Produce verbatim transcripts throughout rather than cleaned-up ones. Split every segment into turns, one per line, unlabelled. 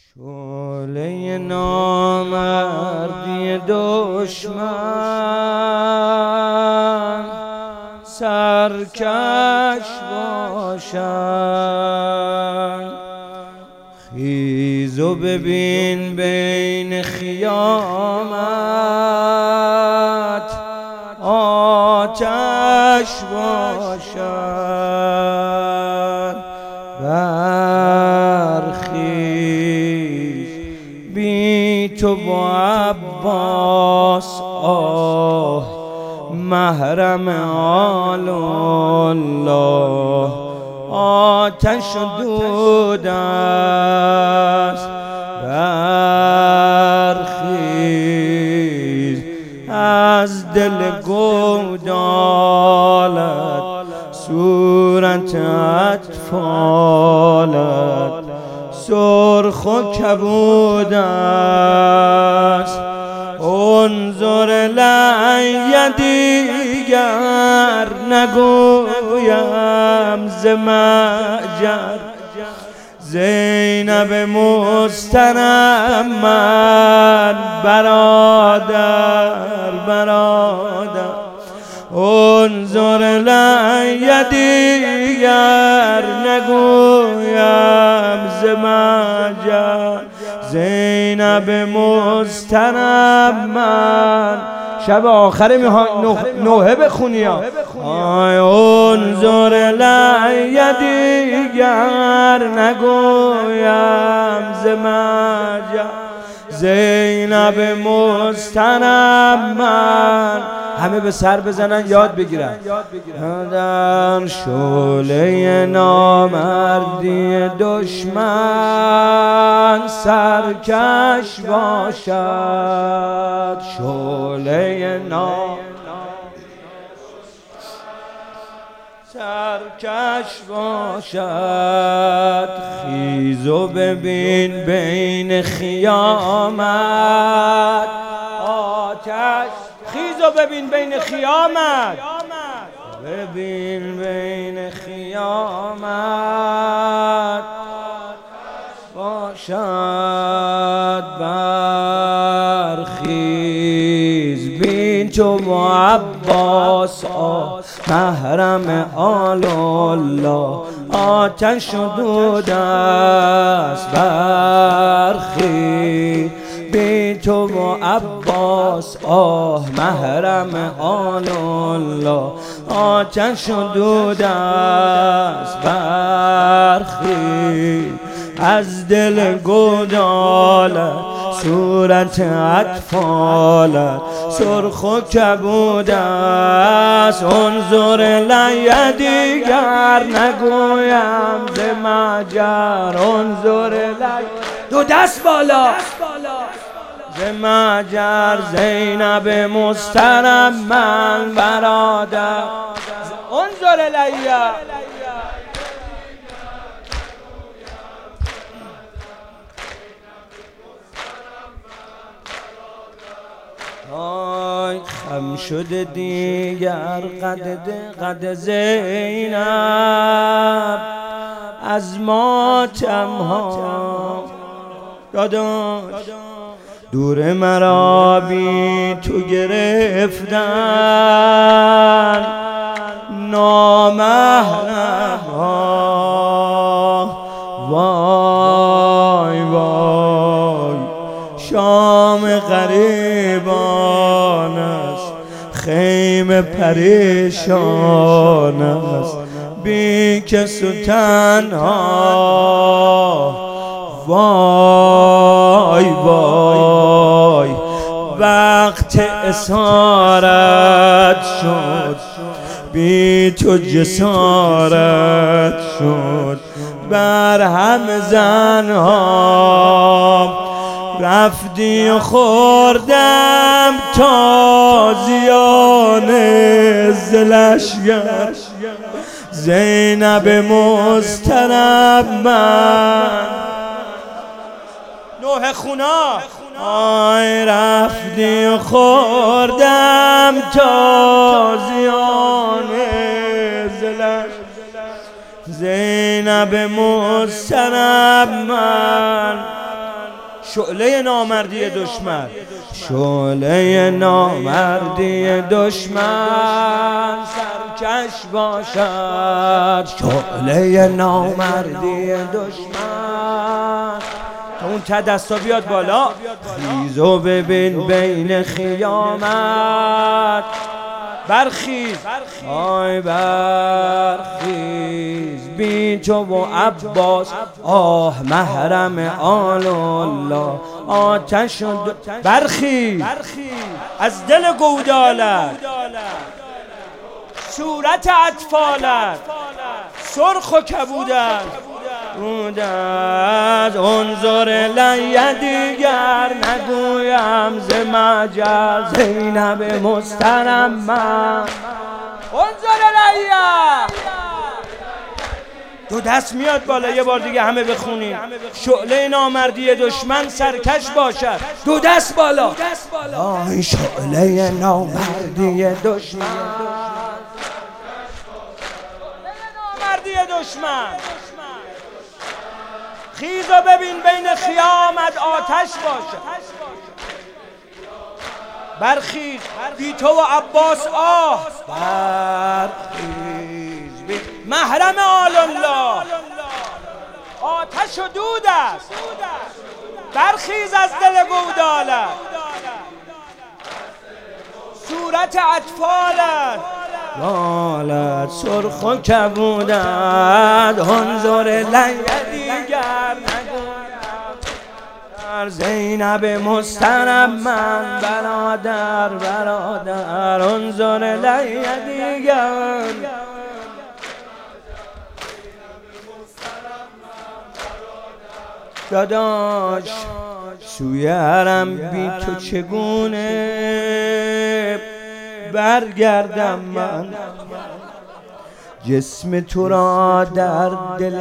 شعله نامردی دشمن سرکش باشد. خیز و ببین بین خیامت آتش باشد. برخیز بی تو با عباس آه محرم آل الله آتش و دود است. برخیز از دل گودالت صورت اطفالت سرخ و کبود است. انظر لعی دیگر نگویم ز معجر. زینب مستنم من برادر برادر. انظر لعی دیگر نگویم ز معجر. زینب مستنم من. شب آخر نوحه بخونی ها. انظر لعی دیگر نگویم ز معجر. زینب مستنم من. همه به سر بزنن یاد بگیرن. در شعله نامردی دشمن سرکش باشد. شعله نام سرکش باشد. خیز و ببین بین خیامت آتش. خیز و ببین بین خیامت ببین بین خیامت باشد. برخیز بین تو با عباس آه محرم آل الله آتش و دود است. برخیز بین تو با عباس آه محرم آل الله آتش و دود است. برخیز از دل گودالت صورت اطفالت سرخ و کبود است. انظر لعی دیگر نگویم ز معجر. انظر لعی دو دست بالا ز معجر. زینب مستنم من برادر. انظر لعی آی خم شده دیگر قد قد زینب از ماتم ها داداش. دور مرا بی تو گرفتن نامحرم ها. وای وای شام غریبان است خیمه پریشان است بی کس و تنها. وای وای وقت اسارت شد بی تو جسارت شد بر هم زنها. رفتی و خوردم تازیانه ز لشگر. زینب مستنم من نوحه خونا. آی رفتی و خوردم تازیانه ز لشگر. زینب مستنم من شعله نامردی دشمن، شعله نامردی دشمن سرکش باشد، شعله نامردی دشمن. تا اون ته دستا بیاد بالا، خیز و ببین بین خیامت، برخیز آی برخیز بی تو و عباس، آه محرم آل الله، آتش و برخیز از دل گودالت، صورت اطفالت سرخ و کبودت بودت، انظر لیه دیگر نگویم ز مجز، زینب مسترم من، انظر لیه. دو دست میاد بالا، یه بار دیگه همه بخونیم. شعله نامردی دشمن سرکش باشد، دو دست بالا. آی شعله نامردی دشمن، نامردی دشمن، خیز و ببین بین خیامت آتش باشد، برخیز بی تو و عباس آه، برخیز بی محرم آل الله، آتش و دود است، برخیز از دل گودالت، صورت اطفالت بالت سرخ و کبودت، انظر لیه دیگر نگویم زینب مسترم من، برادر برادر انظر لیه دیگر. داداش سوی حرم بی تو چگونه برگردم من، جسم تو را در دل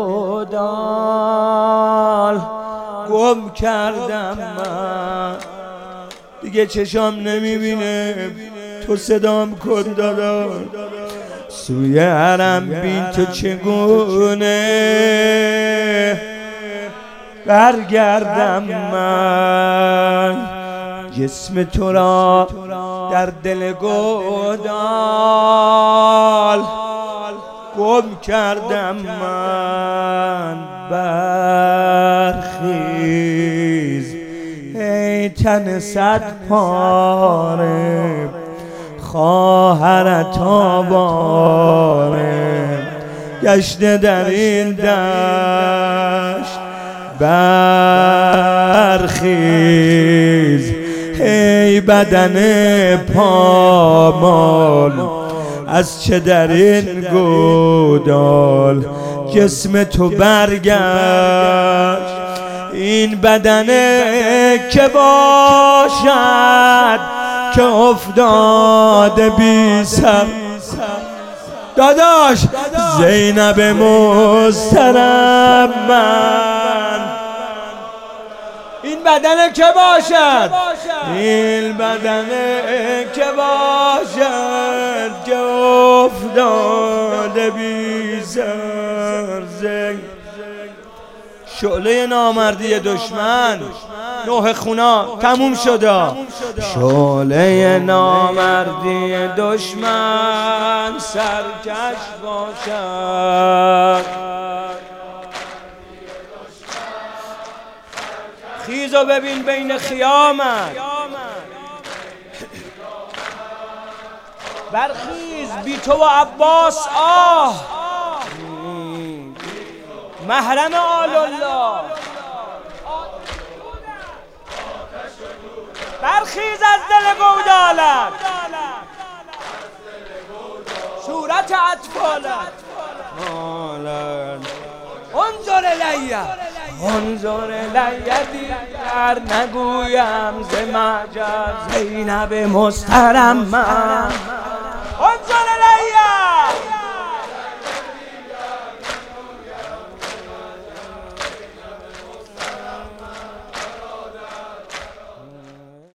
گودال گم کردم من، دیگه چشام نمیبینه تو صدام کن داداش، سوی حرم بی تو چگونه برگردم من، جسم تو را در دل گودال گم کردم من، برخیز ای تن صد پاره، خواهرت آواره گشته در این دشت، برخیز ای بدن پامال، از چه در این گودال جسم تو برگشت، این بدن که باشد که افتاده بی سر، داداش زینب مسترم من، این بدن که باشد، این بدن که باشد که افتاده بی سر، شعله نامردی دشمن. نوح خونا تموم شده، شعله نامردی دشمن سرکش باشد، خیز و ببین بین خیامت، برخیز بی تو و عباس آه، محرم آل الله، برخیز از دل گودالت، صورت اطفالت انظر لیه، انظر لیه دیگر نگویم ز مجز، زینب مسترم من.